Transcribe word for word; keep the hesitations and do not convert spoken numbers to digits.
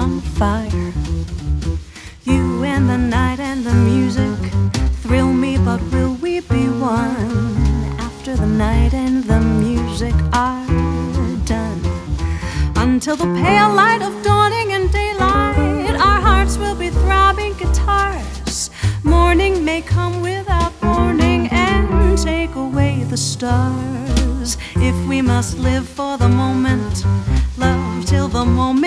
on fire. You and the night and the music thrill me, but will we be one after the night and the music are done? Until the pale light of dawning and daylight, our hearts will be throbbing guitars. Morning may come without warning and take away the stars. If we must live for the moment, love till the moment